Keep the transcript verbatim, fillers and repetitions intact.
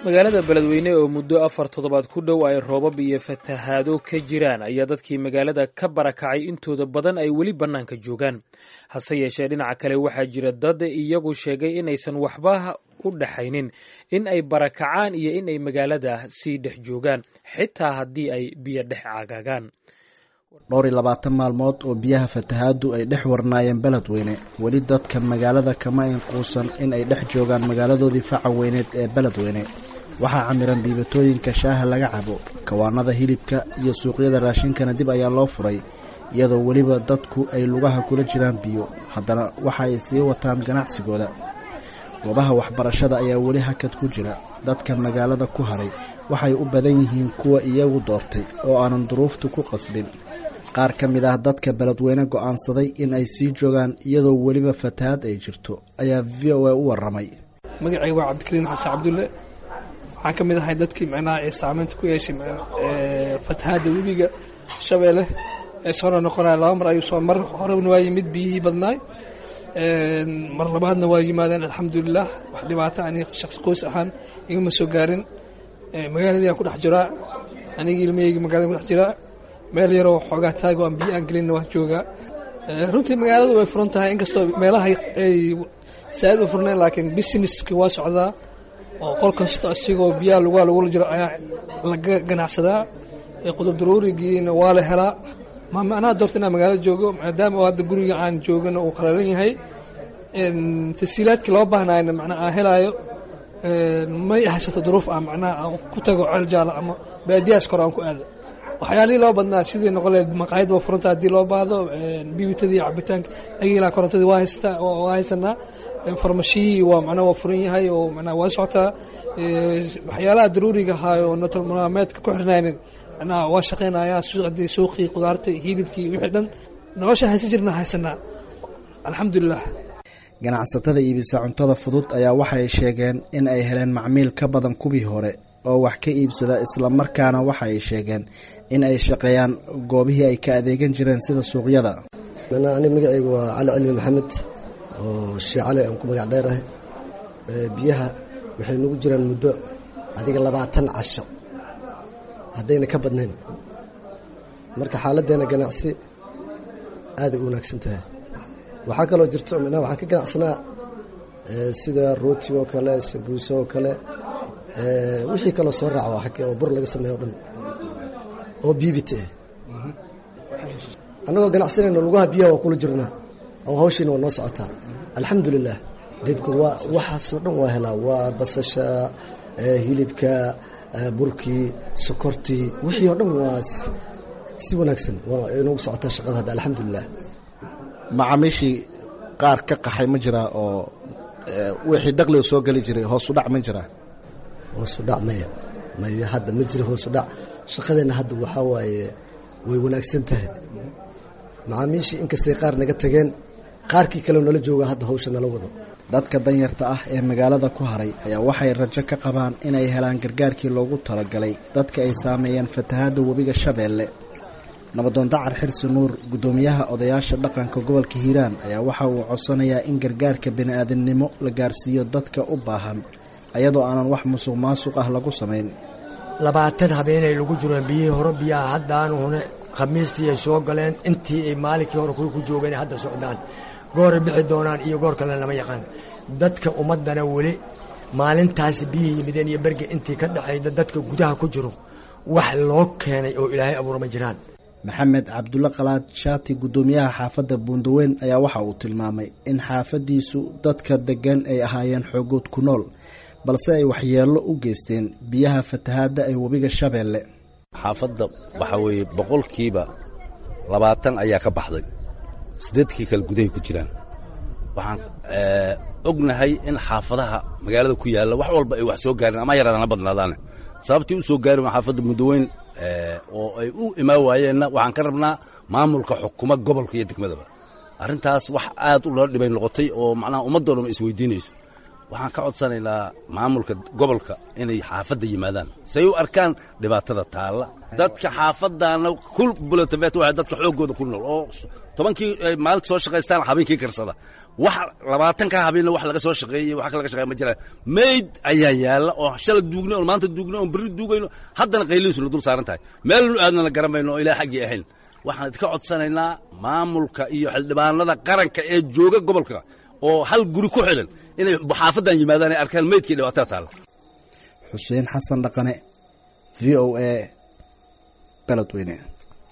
magaalada beledweyne oo muddo afar toddobaad ku dhow ay roobab iyo fatahaado ka jiraan ayaa dadkii magaalada ka barakacay intooda badan ay weli bannaanka joogaan hase yeeshee dhinaca kale waxaa jira dad iyagu sheegay inaysan waxba u dhaxaynin in ay barakacaan iyo in ay magaalada sii dhex joogaan xitaa haddii ay biyo dhex caagaagaan dhowr iyo labaatan maalmood oo biyaha fatahaadu ay dhex warnaayeen beledweyne weli dadka magaalada kama inquusan in ay dhex joogaan magaaladoodii faca weyneed ee beledweyne waxaa camiran dhiibatooyinka shaaha laga cabo kawaanada hilibka iyo suuqyada raashinkana dib ayaa loo furay iyadoo weliba dadku ay lugaha kula jiraan biyo haddana waxa ay sii wataan ganacsigooda goobaha waxbarashada ayaa weli hakad ku jira dadka magaalada ku haray waxay u badan yihiin kuwa iyagu doortay oo aanan duruuftu ku qasbin qaar ka mid ah dadka beledweyne go'aansaday in ay sii joogaan iyadoo weliba fatahaad ay jirto ayaa v o a u waramay magacayga waa cabdikariin xasan cabdulle waxaan ka mid ahay dadkii macnaha ee saamaynta ku yeeshay fatahaadda webiga shabeelle ee soo noqonaya laba mar ayuu soo mar horena waa yimid biyihii badnaay mar labaadna waa yimaadeen alxamdulilah wax dhibaato ani shakhsi qoys ahaan igama soo gaarin magaaladii aan ku dhex jiraa anigii ilmahaygi magaalada ku dhex jiraa meel yaroo xoogaa taago aan biyo aan gelinna waan joogaa runtii magaaladu way furan tahay inkastoo meelaha ay saa'id u furnayn laakiin businesski waa socdaa oo qol kasta asigoo biyaha lugaa lagula jiro ayaa laga ganacsadaa qudub daruurigiina waa la helaa ma macnaha doorta inaan magaalada joogo maadaama oo hadda guriga aan joogana uu qalalan yahay tasiilaadkii loo baahnaayna macnaha aan helaayo may haysato duruuf ah macnaha aan ku tago ceel jaala ama baadiyahaas kore aan ku aado waxyaalihii loo badnaa sidii noqoleed maqaayad waa furanta haddii loo baahdo bibitadii cabitaanka agiilaa korontadii waa haystaa waa haysanaa farmashihii waa macnaha waa furan yahay oo macnaha waa socotaa waxyaalaha daruuriga ahaa oo nolol maalmeedka ku xirnaynin macnaha waa shaqaynayaa suuqdii suuqii qudaartii hilibkii wixii dhan nolosha haysan jirna haysanaa alxamdulilah ganacsatada iibisa cuntada fudud ayaa waxay sheegeen in ay heleen macmiil ka badan kuwii hore oo wax ka iibsada isla markaana waxa ay sheegeen in ay shaqeeyaan goobihii ay ka adeegan jireen sida suuqyada ani magacaygu waa cali cilmi maxamed oo shiicale aan ku magac dheerahay biyaha waxay nagu jiraan muddo adiga labaatan casho haddayna ka badnayn marka xaaladdeena ganacsi aaday u wanaagsan tahay waxaa kaloo jirto micnaha waxaan ka ganacsanaa sida rooti oo kale sabuuso oo kale wixii kaloo soo raaco xagee oo bur laga sameeyo o dhan oo biibite annagoo ganacsanayno lugaha biyaha waa kula jirnaa oo hawshiina waa noo socotaa alxamdulilah dhibka waa waxaasoo dhan waa helaa waa basasha hilibka burkii sokortii wixii oo dhan waa si wanaagsan waa inoogu socotaa shaqada hadda alxamdulilah macaamiishii qaar ka qaxay ma jiraa oo wixii dakhliga soo geli jiray hoosu dhac ma jiraa hoosu dhac maya maya hadda ma jiro hoosu dhac shaqadeenna hadda waxaa waaye way wanaagsan tahay macaamiishii inkastay qaar naga tageen qaarkii kale nala jooga hadda hawsha nala wado dadka danyarta ah ee magaalada ku haray ayaa waxay rajo ka qabaan inay helaan gargaarkii loogu talagalay dadka ay saameeyeen fatahaadda webiga shabeelle nabadoon dacar xirsi nuur guddoomiyaha odayaasha dhaqanka gobolka hiiraan ayaa waxa uu codsanayaa in gargaarka bini'aadamnimo la gaarsiiyo dadka u baahan ayadoo aanan wax musuq maasuq ah lagu samayn labaatan habeenay lagu jiraan biyihii hore biyaha haddaanu hune khamiistii ay soo galeen intii ay maalinkii hore kuwii ku joogeen hadda socdaan gooray bixi doonaan iyo goor kalena lama yaqaan dadka ummaddana weli maalintaasi biyihii yimideen iyo berge intii ka dhexayda dadka gudaha ku jiro wax loo keenay oo ilaahay abuura ma jiraan maxamed cabdulle qalaad shaati guddoomiyaha xaafadda buundaweyn ayaa waxa uu tilmaamay in xaafaddiisu dadka deggan ay ahaayeen xoogood ku nool balse ay waxyeello u geysteen biyaha fatahaadda ee webiga shabeelle xaafadda waxaa weeye boqolkiiba labaatan ayaa ka baxday siddeedkii kale gudahay ku jiraan waxaan ognahay in xaafadaha magaalada ku yaalla wax walba ay wax soo gaarin ama yaraadana badnaadaane sababtii u soo gaarin waa xaafadda buundaweyn oo ay u imaan waayeenna waxaan ka rabnaa maamulka xukuma gobolka iyo degmadaba arrintaas wax aad u loo dhibay noqotay oo macnaha ummadoo dhan isweydiinayso waxaan ka codsanaynaa maamulka gobolka inay xaafadda yimaadaan say u arkaan dhibaatada taalla dadka xaafaddaana kul bulatafeet waa dadka xooggooda ku nool oo tobankii maalinta soo shaqaystaan habeenkii karsada wax labaatan ka habeenna wax laga soo shaqeeyey wax laga shaqeey ma jiraan mayd ayaa yaalla oo shalay duugnay oo maanta duugnay oo berri duugayno haddana qayliisu la dul saaran tahay meel aadna la garamayno oo ilaa xaggii ahayn waxaan idinka codsanaynaa maamulka iyo xildhibaanada qaranka ee jooga gobolka oo hal guri ku xilan inay xaafadan yimaadaan ay arkaan maydkii dhibaatada taala. Xuseen Xasan Dhaqane, V O A, Beledweyne.